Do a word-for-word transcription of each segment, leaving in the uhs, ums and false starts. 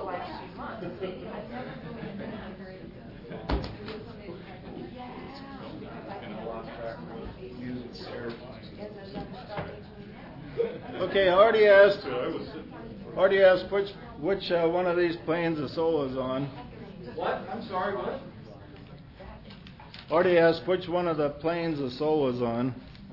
last few months. Okay, I already asked. Already asked which which uh, one of these planes the soul is on. What? I'm sorry. What? Already asked which one of the planes the soul is on.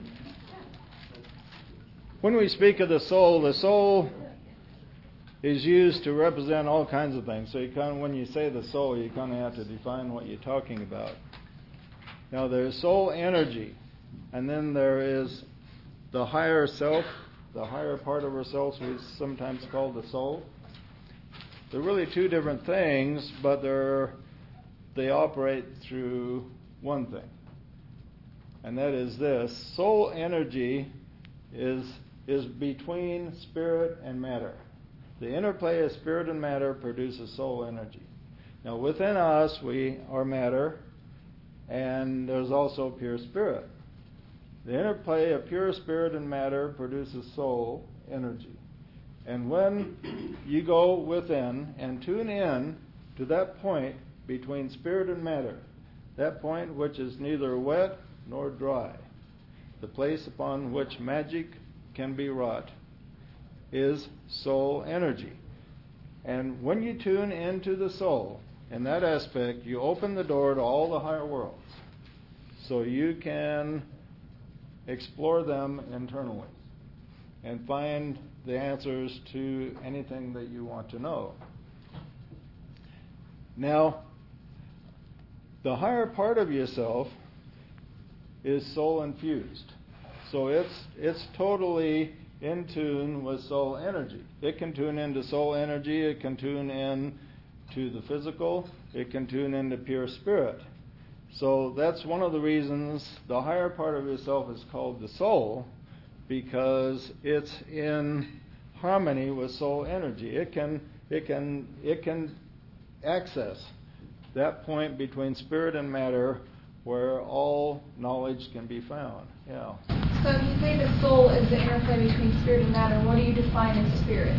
When we speak of the soul, the soul is used to represent all kinds of things. So you kind of, when you say the soul, you kind of have to define what you're talking about. Now, there's soul energy, and then there is the higher self, the higher part of ourselves we sometimes call the soul. They're really two different things, but they're they operate through one thing, and that is this: soul energy is is between spirit and matter. The interplay of spirit and matter produces soul energy. Now, within us, we are matter, and there's also pure spirit. The interplay of pure spirit and matter produces soul energy. And when you go within and tune in to that point between spirit and matter, that point which is neither wet nor dry, the place upon which magic can be wrought, is soul energy. And when you tune into the soul, in that aspect, you open the door to all the higher worlds. So you can explore them internally and find the answers to anything that you want to know. Now, the higher part of yourself is soul infused. So it's it's totally in tune with soul energy. It can tune into soul energy, it can tune in to the physical, it can tune into pure spirit. So that's one of the reasons the higher part of yourself is called the soul, because it's in harmony with soul energy. It can it can it can access that point between spirit and matter where all knowledge can be found. Yeah. So if you say the soul is the interplay between spirit and matter, what do you define as spirit?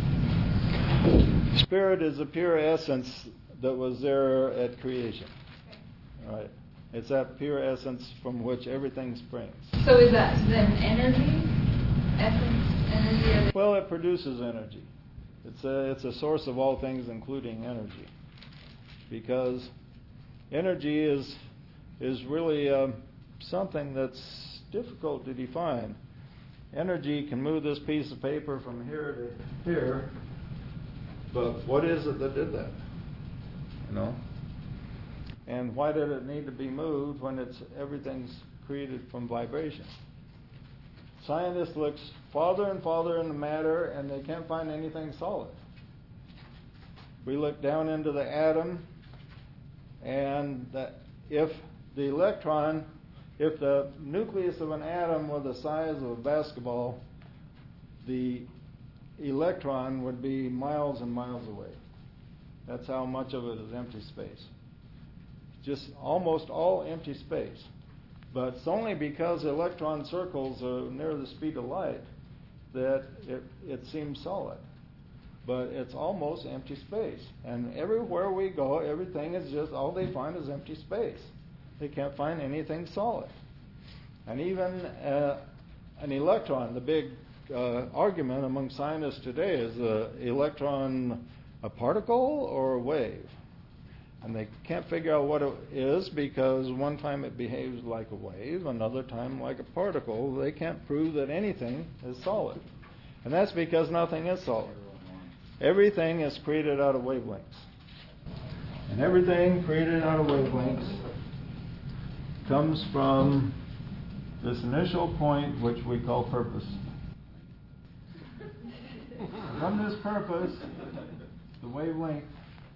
Spirit is a pure essence that was there at creation. Right. It's that pure essence from which everything springs. So is that then energy? Essence, energy? Or well, it produces energy. It's a, it's a source of all things, including energy. Because energy is is really um, something that's difficult to define. Energy can move this piece of paper from here to here, but what is it that did that? You know? And why did it need to be moved when it's everything's created from vibration? Scientists look farther and farther into matter, and they can't find anything solid. We look down into the atom, and that if the electron, if the nucleus of an atom were the size of a basketball, the electron would be miles and miles away. That's how much of it is empty space. Just almost all empty space. But it's only because electron circles are near the speed of light that it, it seems solid. But it's almost empty space. And everywhere we go, everything is just, all they find is empty space. They can't find anything solid. And even uh, an electron, the big uh, argument among scientists today is the electron a particle or a wave? And they can't figure out what it is, because one time it behaves like a wave, another time like a particle. They can't prove that anything is solid. And that's because nothing is solid. Everything is created out of wavelengths. And everything created out of wavelengths comes from this initial point, which we call purpose. From this purpose, the wavelength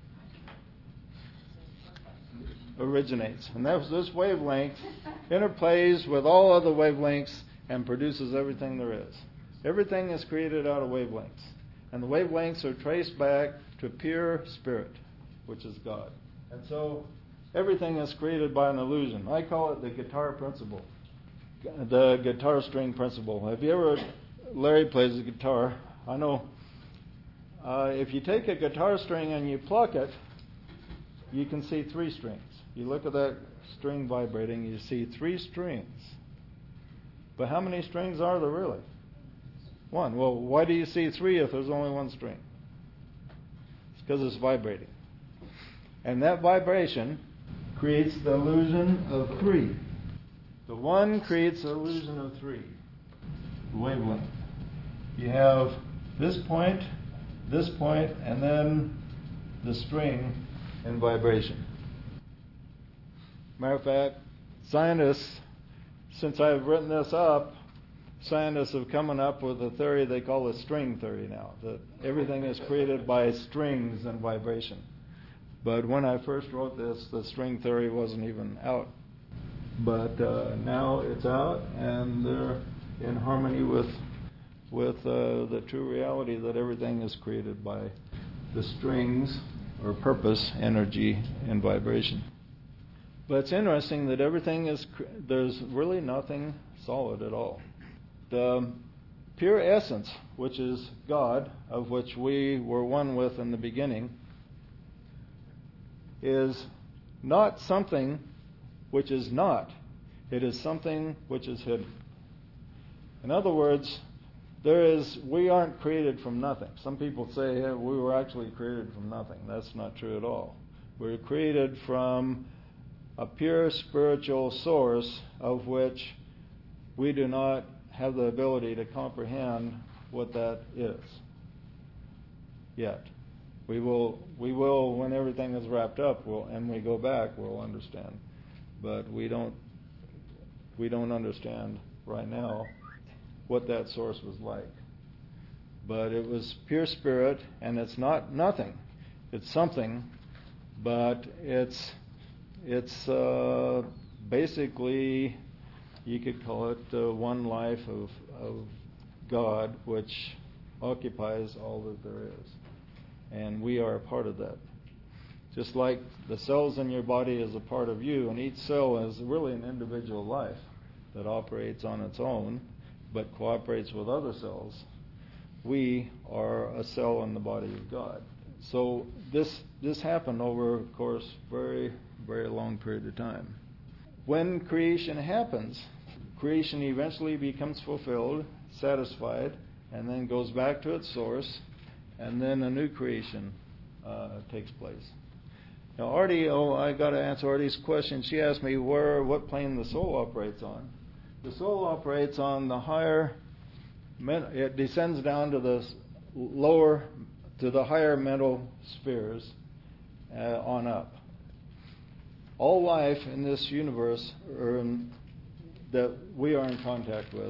originates. And that's, this wavelength interplays with all other wavelengths and produces everything there is. Everything is created out of wavelengths. And the wavelengths are traced back to pure spirit, which is God. And so everything is created by an illusion. I call it the guitar principle, the guitar string principle. Have you ever, Larry plays the guitar. I know uh, if you take a guitar string and you pluck it, you can see three strings. You look at that string vibrating, you see three strings. But how many strings are there really? One. Well, why do you see three if there's only one string? It's because it's vibrating. And that vibration creates the illusion of three. The one creates the illusion of three. The wavelength. You have this point, this point, and then the string in vibration. Matter of fact, scientists, since I've written this up, scientists have come up with a theory they call the string theory now, that everything is created by strings and vibration. But when I first wrote this, the string theory wasn't even out. But uh, now it's out, and they're in harmony with with uh, the true reality that everything is created by the strings, or purpose, energy, and vibration. But it's interesting that everything is, there's really nothing solid at all. The pure essence, which is God, of which we were one with in the beginning, is not something which is not. It is something which is hidden. In other words, there is, we aren't created from nothing. Some people say, hey, we were actually created from nothing. That's not true at all. We were created from a pure spiritual source of which we do not have the ability to comprehend what that is yet. We will, we will when everything is wrapped up, we'll, and we go back, we'll understand. But we don't, we don't understand right now what that source was like. But it was pure spirit, and it's not nothing. It's something, but it's it's uh, basically, you could call it uh, one life of, of God, which occupies all that there is. And we are a part of that. Just like the cells in your body is a part of you, and each cell is really an individual life that operates on its own, but cooperates with other cells. We are a cell in the body of God. So this this happened over, of course, very, very long period of time. When creation happens, creation eventually becomes fulfilled, satisfied, and then goes back to its source, and then a new creation uh, takes place. Now, Artie, oh, I got to answer Artie's question. She asked me where, what plane the soul operates on. The soul operates on the higher, it descends down to the lower, to the higher mental spheres uh, on up. All life in this universe or in, that we are in contact with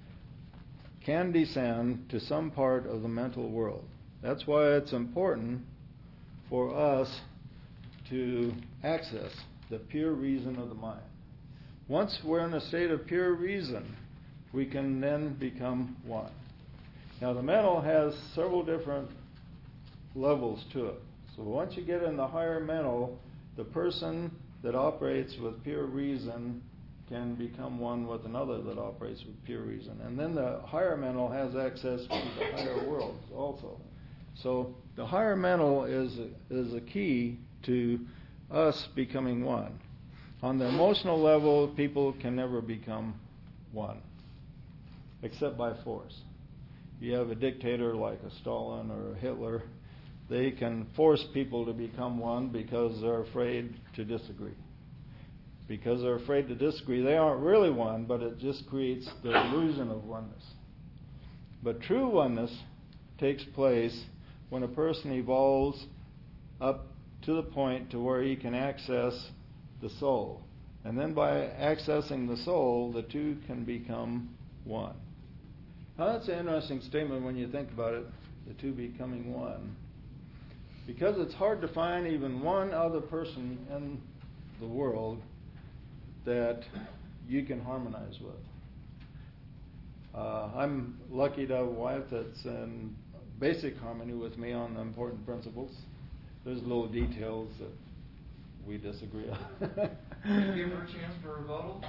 can descend to some part of the mental world. That's why it's important for us to access the pure reason of the mind. Once we're in a state of pure reason, we can then become one. Now, the mental has several different levels to it. So once you get in the higher mental, the person that operates with pure reason can become one with another that operates with pure reason. And then the higher mental has access to the higher worlds also. So the higher mental is a, is a key to us becoming one. On the emotional level, people can never become one, except by force. You have a dictator like a Stalin or a Hitler, they can force people to become one because they're afraid to disagree. Because they're afraid to disagree, they aren't really one, but it just creates the illusion of oneness. But true oneness takes place when a person evolves up to the point to where he can access the soul. And then by accessing the soul, the two can become one. Now that's an interesting statement when you think about it, the two becoming one. Because it's hard to find even one other person in the world that you can harmonize with. Uh, I'm lucky to have a wife that's in basic harmony with me on the important principles. There's little details that we disagree on. Give her a chance for a rebuttal.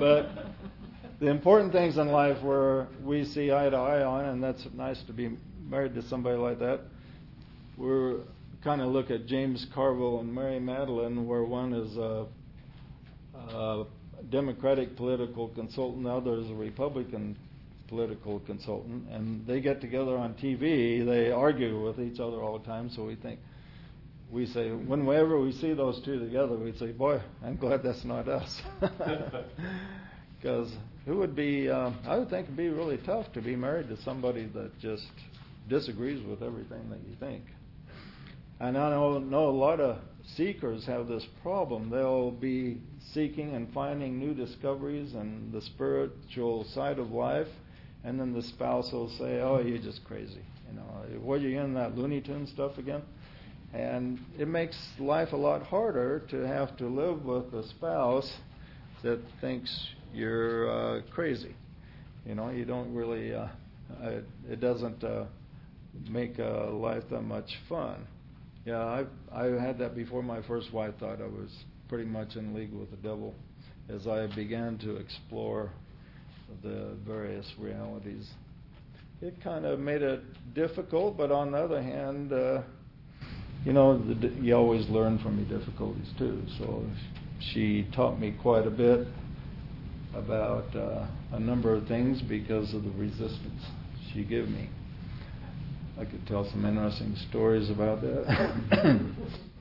But the important things in life where we see eye to eye on, and that's nice to be married to somebody like that. We're kind of look at James Carville and Mary Madeline, where one is a, a Democratic political consultant, the other is a Republican political consultant, and they get together on T V. They argue with each other all the time. So we think, we say, whenever we see those two together, we say, "Boy, I'm glad that's not us." Because it would be, uh, I would think it'd be really tough to be married to somebody that just disagrees with everything that you think. And I know, know a lot of seekers have this problem. They'll be seeking and finding new discoveries and the spiritual side of life, and then the spouse will say, "Oh, you're just crazy. You know, what, are you in that Looney Tune stuff again?" And it makes life a lot harder to have to live with a spouse that thinks you're uh, crazy. You know, you don't really, uh, it, it doesn't uh, make uh, life that much fun. Yeah, I I had that before. My first wife thought I was pretty much in league with the devil as I began to explore the various realities. It kind of made it difficult, but on the other hand, uh, you know, the, you always learn from your difficulties too. So she taught me quite a bit about uh, a number of things because of the resistance she gave me. I could tell some interesting stories about that.